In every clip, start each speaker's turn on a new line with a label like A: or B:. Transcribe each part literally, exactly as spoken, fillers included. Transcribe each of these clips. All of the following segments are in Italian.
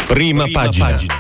A: Prima, prima pagina. pagina.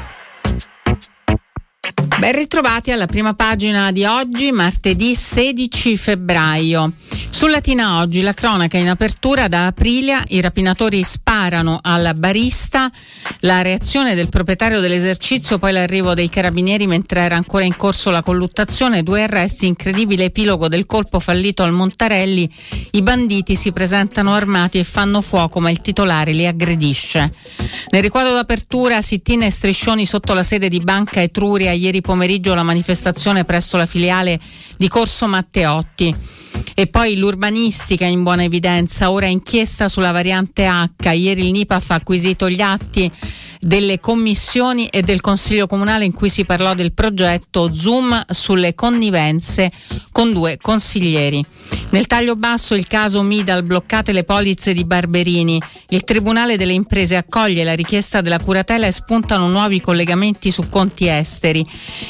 B: Ben ritrovati alla prima pagina di oggi, martedì sedici febbraio. Su Latina Oggi, la cronaca in apertura: da Aprilia i rapinatori sparano al barista, la reazione del proprietario dell'esercizio, poi l'arrivo dei carabinieri mentre era ancora in corso la colluttazione, due arresti, incredibile epilogo del colpo fallito al Montarelli, i banditi si presentano armati e fanno fuoco ma il titolare li aggredisce. Nel riquadro d'apertura, sit-in e striscioni sotto la sede di Banca Etruria, ieri pomeriggio la manifestazione presso la filiale di Corso Matteotti. E poi l'urbanistica in buona evidenza, ora inchiesta sulla variante H. Ieri il Nipaf ha acquisito gli atti delle commissioni e del Consiglio Comunale in cui si parlò del progetto, zoom sulle connivenze con due consiglieri. Nel taglio basso il caso Midal, bloccate le polizze di Barberini, il Tribunale delle Imprese accoglie la richiesta della curatela e spuntano nuovi collegamenti su conti esteri.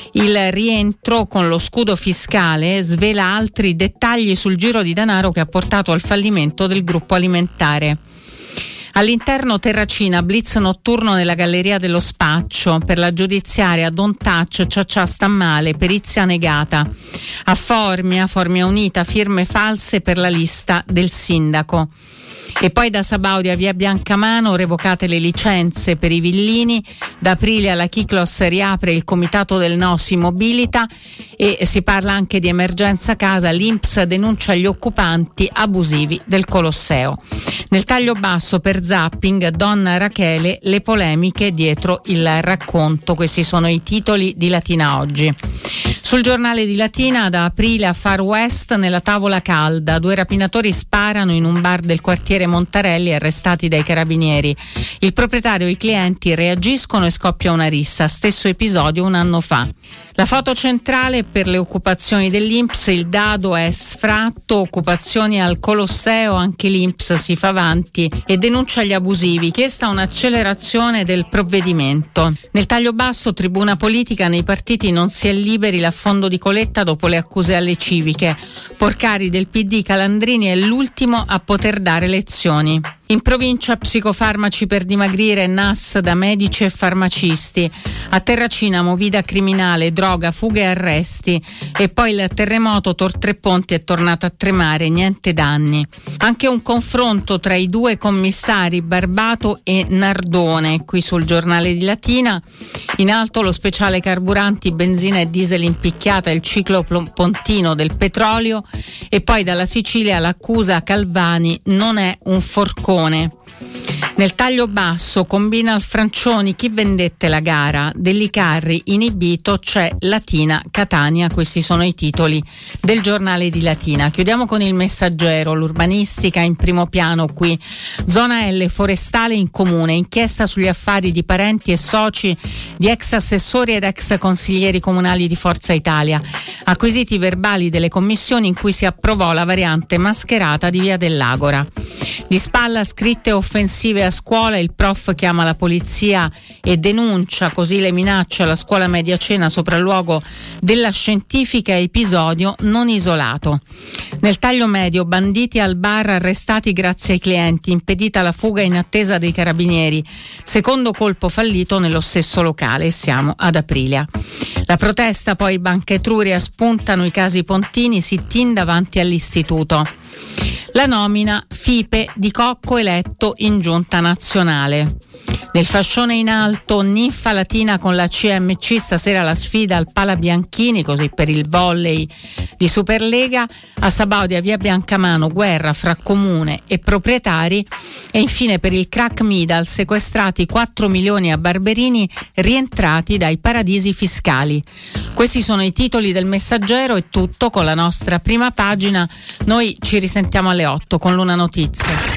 B: Il rientro con lo scudo fiscale svela altri dettagli sul giro di denaro che ha portato al fallimento del gruppo alimentare. All'interno Terracina, blitz notturno nella Galleria dello Spaccio, per la giudiziaria Don't Touch, Ciaccia sta male, perizia negata. A Formia, Formia Unita, firme false per la lista del sindaco. E poi da Sabaudia via Biancamano, revocate le licenze per i villini, da Aprilia la Kiklos riapre il comitato del no si mobilita e si parla anche di emergenza casa, l'I N P S denuncia gli occupanti abusivi del Colosseo. Nel taglio basso per zapping, Donna Rachele, le polemiche dietro il racconto, questi sono i titoli di Latina Oggi. Sul giornale di Latina, da Aprilia Far West, nella tavola calda, due rapinatori sparano in un bar del quartiere Montarelli, arrestati dai carabinieri. Il proprietario e i clienti reagiscono e scoppia una rissa, stesso episodio un anno fa. La foto centrale per le occupazioni dell'I N P S, il dado è sfratto, occupazioni al Colosseo, anche l'I N P S si fa avanti e denuncia gli abusivi, chiesta un'accelerazione del provvedimento. Nel taglio basso, tribuna politica, nei partiti non si è liberi l'affondo di Coletta dopo le accuse alle civiche. Porcari del P D, Calandrini è l'ultimo a poter dare lezioni. In provincia psicofarmaci per dimagrire, N A S da medici e farmacisti. A Terracina movida criminale, droga, fughe e arresti. E poi il terremoto, Tor Tre Ponti è tornato a tremare, niente danni. Anche un confronto tra i due commissari, Barbato e Nardone, qui sul giornale di Latina. In alto lo speciale carburanti, benzina e diesel impicchiata, il ciclo pontino del petrolio. E poi dalla Sicilia l'accusa Calvani non è un forcone. Nel taglio basso, combina al Francioni, chi vendette la gara, Dellicarri inibito, c'è Latina Catania, questi sono i titoli del giornale di Latina. Chiudiamo con il Messaggero, l'urbanistica in primo piano qui, zona L, forestale in comune, inchiesta sugli affari di parenti e soci di ex assessori ed ex consiglieri comunali di Forza Italia, acquisiti verbali delle commissioni in cui si approvò la variante mascherata di via dell'Agora. Di spalla scritte offensive a scuola, il prof chiama la polizia e denuncia così le minacce alla scuola media Cena, sopralluogo della scientifica, episodio non isolato. Nel taglio medio, banditi al bar arrestati grazie ai clienti, impedita la fuga in attesa dei carabinieri, secondo colpo fallito nello stesso locale, siamo ad Aprilia. La protesta, poi Banca Etruria, spuntano i casi Pontini, sit-in davanti all'istituto. La nomina Fipe di Cocco eletto in giunta nazionale. Nel fascione in alto, Ninfa Latina con la C M C, stasera la sfida al Pala Bianchini, così per il volley di Superlega. A Sabaudia via Biancamano, guerra fra comune e proprietari. E infine per il crack Midal, sequestrati quattro milioni a Barberini, rientrati dai paradisi fiscali. Questi sono i titoli del Messaggero, è tutto con la nostra prima pagina. Noi ci risentiamo alle otto con l'Una Notizia.